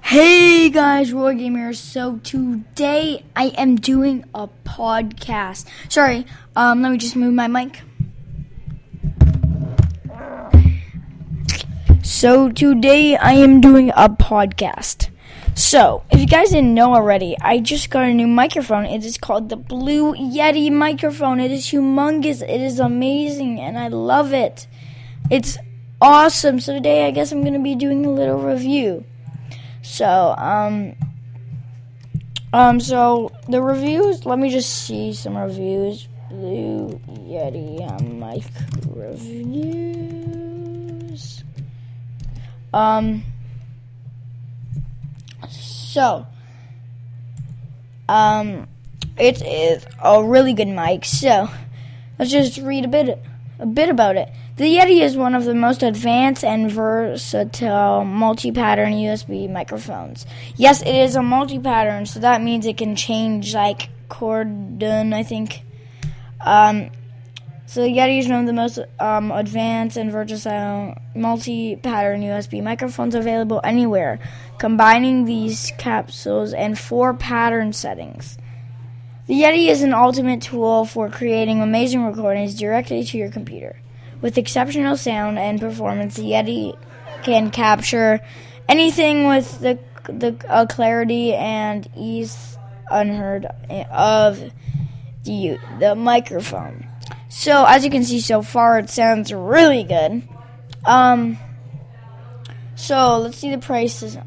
Hey guys, Roy Gamer. So today I am doing a podcast. Sorry, let me just move my mic. So today I am doing a podcast. So, if you guys didn't know already, I just got a new microphone. It is called the Blue Yeti microphone. It is humongous. It is amazing, and I love it. It's awesome. So today I guess I'm going to be doing a little review. So the reviews, let me just see some reviews. Blue Yeti mic reviews. It is a really good mic. So let's just read a bit about it. The Yeti is one of the most advanced and versatile multi-pattern USB microphones. Yes, it is a multi-pattern, so that means it can change like cordon, I think. So the Yeti is one of the most advanced and versatile multi-pattern USB microphones available anywhere, combining these capsules and 4 pattern settings. The Yeti is an ultimate tool for creating amazing recordings directly to your computer. With exceptional sound and performance, the Yeti can capture anything with the clarity and ease unheard of the microphone. So, as you can see so far, it sounds really good. So let's see the prices.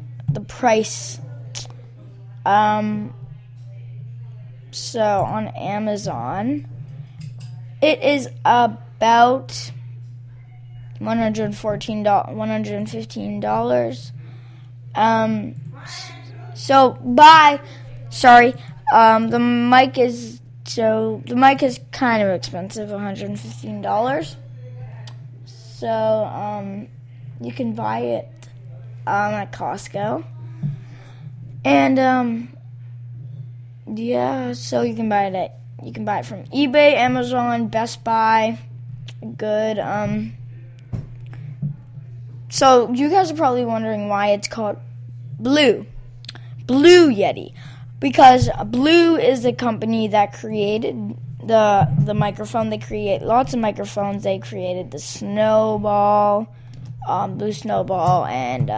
So on Amazon, it is about $115. The mic is kind of expensive, $115. So you can buy it at Costco, and so you can buy it from eBay, Amazon, Best Buy. Good. So you guys are probably wondering why it's called Blue Yeti, because Blue is the company that created the microphone. They create lots of microphones. They created the Snowball, Blue Snowball, and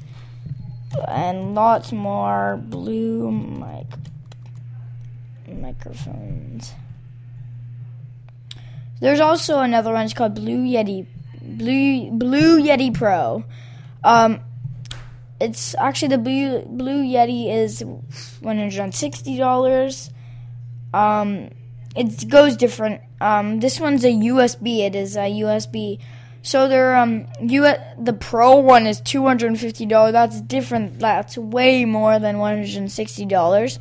lots more Blue microphones. There's also another one. It's called Blue Yeti Pro. It's actually the Blue Yeti is $160. It goes different. This one's a USB. It is a USB. So the Pro one is $250. That's different. That's way more than $160.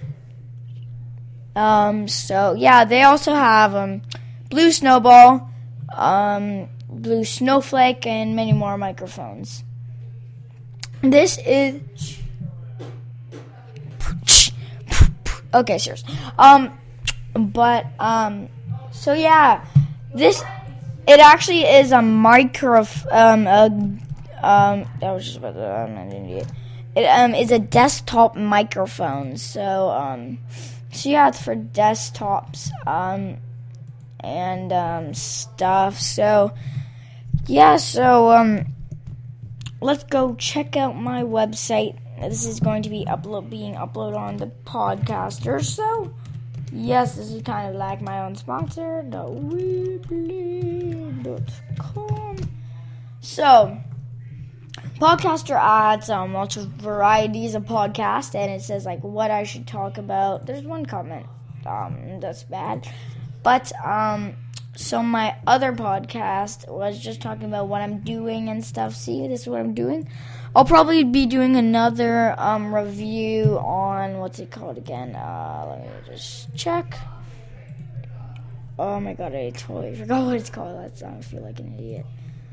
So yeah, they also have Blue Snowball, Blue Snowflake, and many more microphones. This is okay, serious. So yeah, it actually is a microphone. That was just about I'm an idiot. It is a desktop microphone. So yeah, it's for desktops and stuff. So yeah, let's go check out my website. This is going to be being uploaded on the Podcaster. So yes, this is kind of like my own sponsor, theweebly.com. So Podcaster adds lots of varieties of podcasts, and it says like what I should talk about. There's one comment that's bad, but so my other podcast was just talking about what I'm doing and stuff. See, this is what I'm doing. I'll probably be doing another review on, what's it called again? Let me just check. Oh my god, I totally forgot what it's called. I feel like an idiot.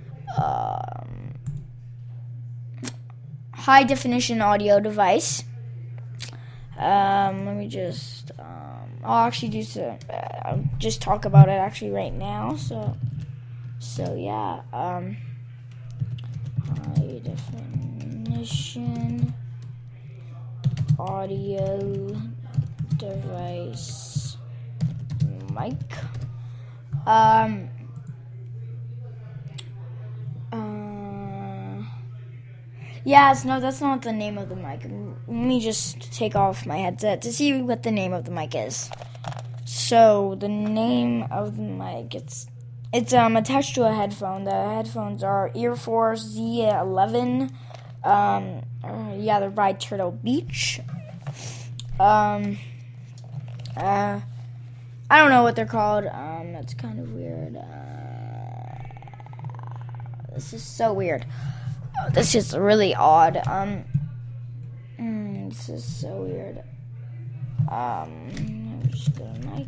High definition audio device. Let me just I'll actually just talk about it actually right now. So yeah. High definition audio device mic. Yes, no, that's not the name of the mic. Let me just take off my headset to see what the name of the mic is. So, the name of the mic, it's attached to a headphone. The headphones are Earforce Z11. They're by Turtle Beach. I don't know what they're called. That's kind of weird. This is so weird. This is really odd. This is so weird. I'm just gonna mic.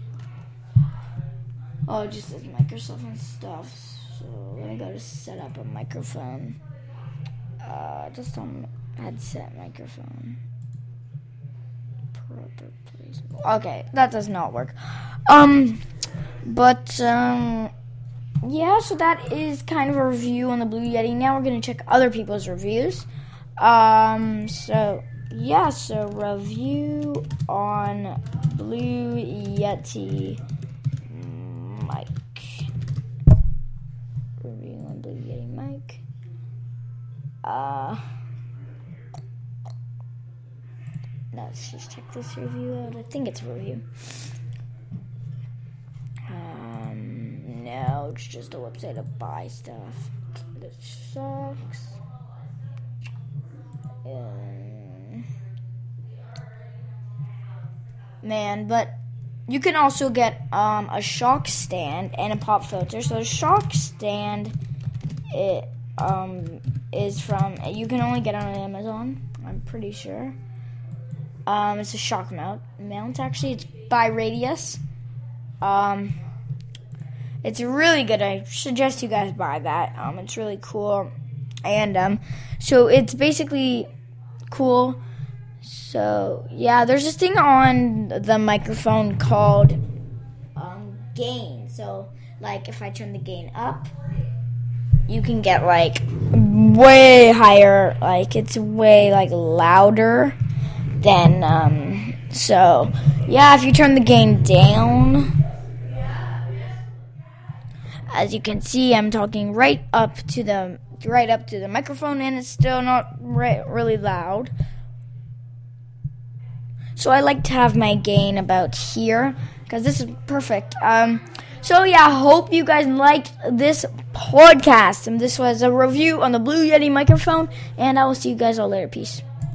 Oh, it just says Microsoft and stuff. So let me go to set up a microphone. Just on headset microphone. Proper placement. Okay, that does not work. Yeah, so that is kind of a review on the Blue Yeti. Now we're going to check other people's reviews. So review on Blue Yeti mic. Review on Blue Yeti mic. Let's just check this review out. I think it's a review. No, it's just a website to buy stuff. This sucks. Man, but you can also get a shock stand and a pop filter. So the shock stand, is from, you can only get it on Amazon, I'm pretty sure. It's a shock mount actually. It's by Radius. It's really good. I suggest you guys buy that. It's really cool. And so it's basically cool. So yeah, there's this thing on the microphone called gain. So like if I turn the gain up, you can get like way higher, like it's way like louder than so yeah, if you turn the gain down, as you can see, I'm talking right up to the microphone, and it's still not really loud. So I like to have my gain about here because this is perfect. So yeah, hope you guys liked this podcast. And this was a review on the Blue Yeti microphone, and I will see you guys all later. Peace.